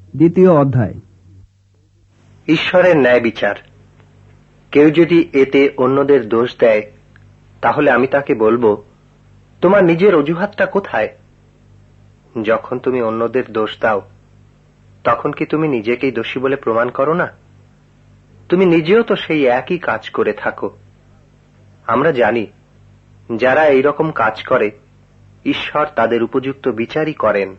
দ্বিতীয় অধ্যায়। ঈশ্বরের ন্যায় বিচার। কেউ যদি এতে অন্যদের দোষ দেয়, তাহলে আমি তাকে বলবো, তোমার নিজের অজুহাতটা কোথায়? যখন তুমি অন্যদের দোষ দাও, তখন কি তুমি নিজেকেই দোষী বলে প্রমাণ করো না? তুমি নিজেও তো সেই একই কাজ করে থাকো। আমরা জানি, যারা এইরকম কাজ করে, ঈশ্বর তাদের উপযুক্ত বিচারই করেন।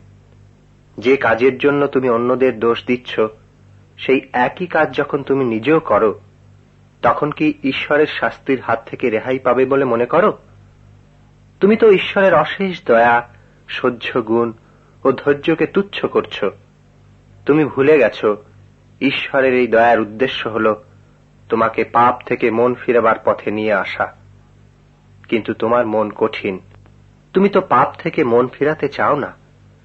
যে কাজের জন্য তুমি অন্যদের দোষ দিচ্ছ, সেই একই কাজ যখন তুমি নিজেও করো, তখন কি ঈশ্বরের শাস্তির হাত থেকে রেহাই পাবে বলে মনে করো? তুমি তো ঈশ্বরের অশেষ দয়া, সহ্য গুণ ও ধৈর্যকে তুচ্ছ করছ। তুমি ভুলে গেছ, ঈশ্বরের এই দয়ার উদ্দেশ্য হল তোমাকে পাপ থেকে মন ফিরাবার পথে নিয়ে আসা। কিন্তু তোমার মন কঠিন, তুমি তো পাপ থেকে মন ফিরাতে চাও না।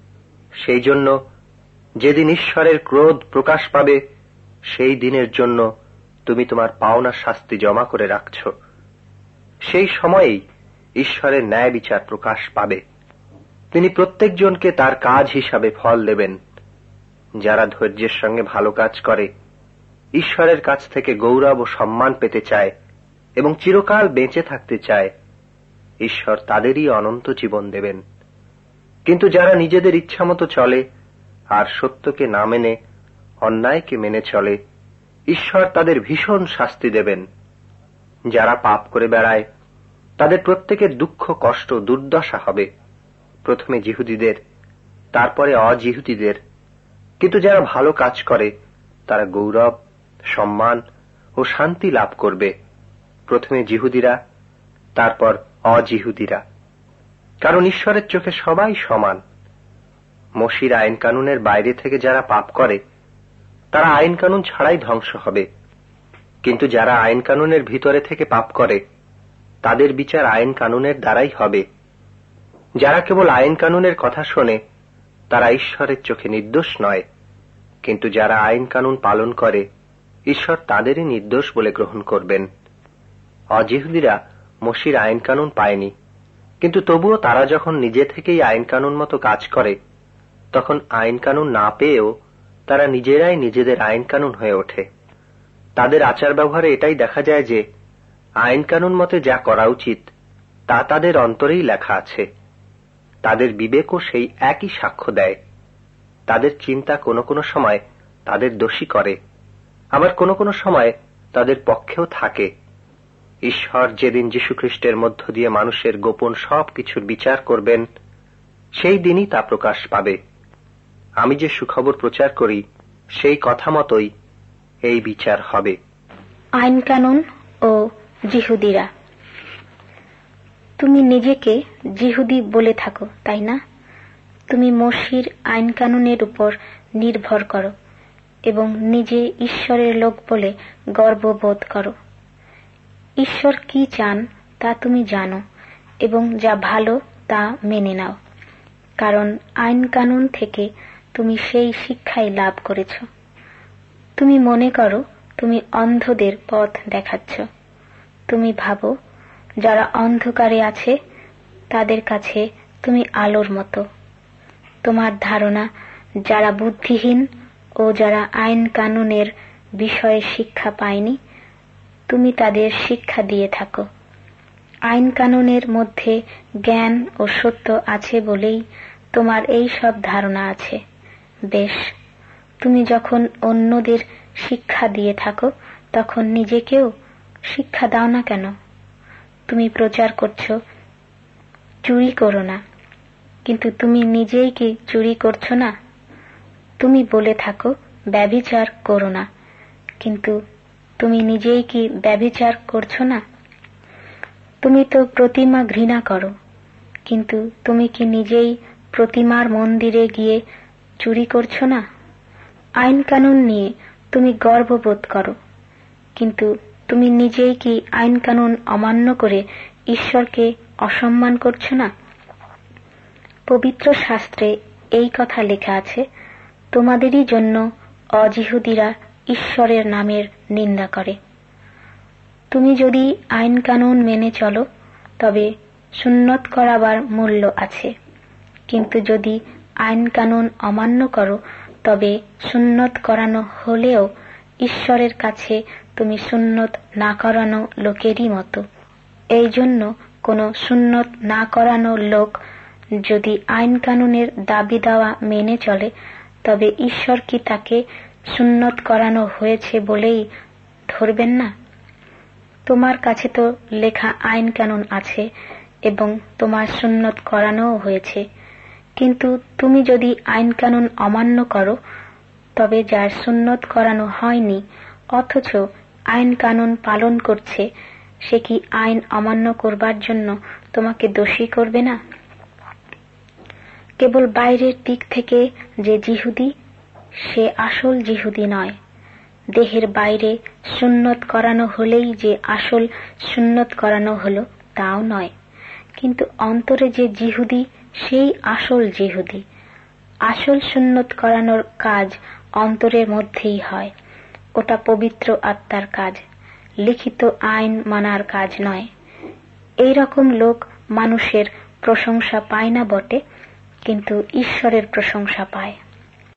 সেই জন্য যেদিন ঈশ্বরের ক্রোধ প্রকাশ পাবে, সেই দিনের জন্য তুমি তোমার পাওনা শাস্তি জমা করে রাখছ। সেই সময়েই ঈশ্বরের ন্যায় বিচার প্রকাশ পাবে। তিনি প্রত্যেকজনকে তার কাজ হিসাবে ফল দেবেন। যারা ধৈর্যের সঙ্গে ভালো কাজ করে, ঈশ্বরের কাছ থেকে গৌরব ও সম্মান পেতে চায় এবং চিরকাল বেঁচে থাকতে চায়, ঈশ্বর তাদেরই অনন্ত জীবন দেবেন। কিন্তু যারা নিজেদের ইচ্ছামতো চলে আর সত্যকে না মেনে অন্যায়কে মেনে চলে, ঈশ্বর তাদের ভীষণ শাস্তি দেবেন। যারা পাপ করে বেড়ায়, তাদের প্রত্যেকের দুঃখ, কষ্ট, দুর্দশা হবে। প্রথমে যিহুদিদের, তারপরে অযিহুদিদের। কিন্তু যারা ভালো কাজ করে, তারা গৌরব, সম্মান ও শান্তি লাভ করবে। প্রথমে যিহুদিরা, তারপর অযিহুদিরা। কারণ ঈশ্বরের চোখে সবাই সমান। মসির আইন কানুনের বাইরে থেকে যারা পাপ করে, তারা আইন কানুন ছাড়াই ধ্বংস হবে। কিন্তু যারা আইন কানুনের ভিতরে থেকে পাপ করে, তাদের বিচার আইন কানুনের দ্বারাই হবে। যারা কেবল আইন কানুনের কথা শোনে, তারা ঈশ্বরের চোখে নির্দোষ নয়। কিন্তু যারা আইন কানুন পালন করে, ঈশ্বর তাদেরই নির্দোষ বলে গ্রহণ করবেন। অযিহুদিরা মসির আইন কানুন পায়নি, কিন্তু তবুও তারা যখন নিজে থেকেই আইন কানুন মতো কাজ করে, তখন আইন কানুন না পেয়েও তারা নিজেরাই নিজেদের আইন কানুন হয়ে ওঠে। তাদের আচার ব্যবহারে এটাই দেখা যায় যে আইন কানুন মতে যা করা উচিত, তা তাদের অন্তরেই লেখা আছে। তাদের বিবেকও সেই একই সাক্ষ্য দেয়। তাদের চিন্তা কোনো কোনো সময় তাদের দোষী করে, আবার কোনো কোনো সময় তাদের পক্ষেও থাকে। ঈশ্বর যেদিন যীশুখ্রিস্টের মধ্য দিয়ে মানুষের গোপন সব কিছুর বিচার করবেন, সেই দিনই তা প্রকাশ পাবে। আমি যে সুখবর প্রচার করি, সেই কথা মতোই এই বিচার হবে। আইন কানুন ও যিহুদিরা। তুমি নিজেকে যিহুদি বলে থাকো, তাই না? তুমি মসির আইন কানুনের উপর নির্ভর করো এবং নিজে ঈশ্বরের লোক বলে গর্ববোধ করো। ঈশ্বর কি চান তা তুমি জানো এবং যা ভালো তা মেনে নাও, কারণ আইন কানুন থেকে তুমি সেই শিক্ষাই লাভ করেছ। তুমি মনে করো তুমি অন্ধদের পথ দেখাচ্ছ। তুমি ভাবো যারা অন্ধকারে আছে, তাদের কাছে তুমি আলোর মতো। তোমার ধারণা যারা বুদ্ধিহীন ও যারা আইন কানুনের বিষয়ে শিক্ষা পায়নি, তুমি তাদের শিক্ষা দিয়ে থাকো। আইন কানুনের মধ্যে জ্ঞান ও সত্য আছে বলেই তোমার এই সব ধারণা আছে। বেশ, তুমি যখন অন্যদের শিক্ষা দিয়ে থাকো, তখন নিজেকেও শিক্ষা দাও না কেন? তুমি প্রচার করছো চুরি করো না, কিন্তু তুমি নিজেই কি চুরি করছো না? তুমি বলে থাকো ব্যভিচার করো না, কিন্তু তুমি নিজেই কি ব্যভিচার করছো না? তুমি তো প্রতিমা ঘৃণা করো, কিন্তু তুমি কি নিজেই প্রতিমার মন্দিরে গিয়ে চুরি করছো না? আইন কানুন নিয়ে তুমি গর্ববোধ করো, কিন্তু তুমি নিজেই কি আইন কানুন অমান্য করে ঈশ্বরকে অসম্মান করছো না? পবিত্র শাস্ত্রে এই কথা লেখা আছে, তোমাদেরই জন্য অযিহুদিরা ঈশ্বরের নামের নিন্দা করে। তুমি যদি আইন কানুন মেনে চলো, তবে সুন্নত করাবার মূল্য আছে, কিন্তু যদি আইন কানুন অমান্য করো, তবে সুন্নত করানো হলেও ঈশ্বরের কাছে তুমি সুন্নত না করানো লোকেরই মতো। এই জন্য কোন সুন্নত না করানো লোক যদি আইন কানুনের দাবি দেওয়া মেনে চলে, তবে ঈশ্বর কি তাকে সুন্নত করানো হয়েছে বলেই ধরবেন না? তোমার কাছে তো লেখা আইন কানুন আছে এবং তোমার সুন্নত করানোও হয়েছে, কিন্তু তুমি যদি আইন কানুন অমান্য করো, তবে যার সুন্নত করানো হয়নি অথচ আইন কানুন পালন করছে, সে কি আইন অমান্য করবার জন্য তোমাকে দোষী করবে না? কেবল বাইরের দিক থেকে যে জিহুদি, সে আসল জিহুদি নয়। দেহের বাইরে সুন্নত করানো হলেই যে আসল সুন্নত করানো হলো তাও নয়, কিন্তু অন্তরে যে জিহুদি সেই আসল জিহুদি। আসল সুন্নত করানোর কাজ অন্তরের মধ্যেই হয়। ওটা পবিত্র আত্মার কাজ, লিখিত আইন মানার কাজ নয়। এই রকম লোক মানুষের প্রশংসা পায় না বটে, কিন্তু ঈশ্বরের প্রশংসা পায়।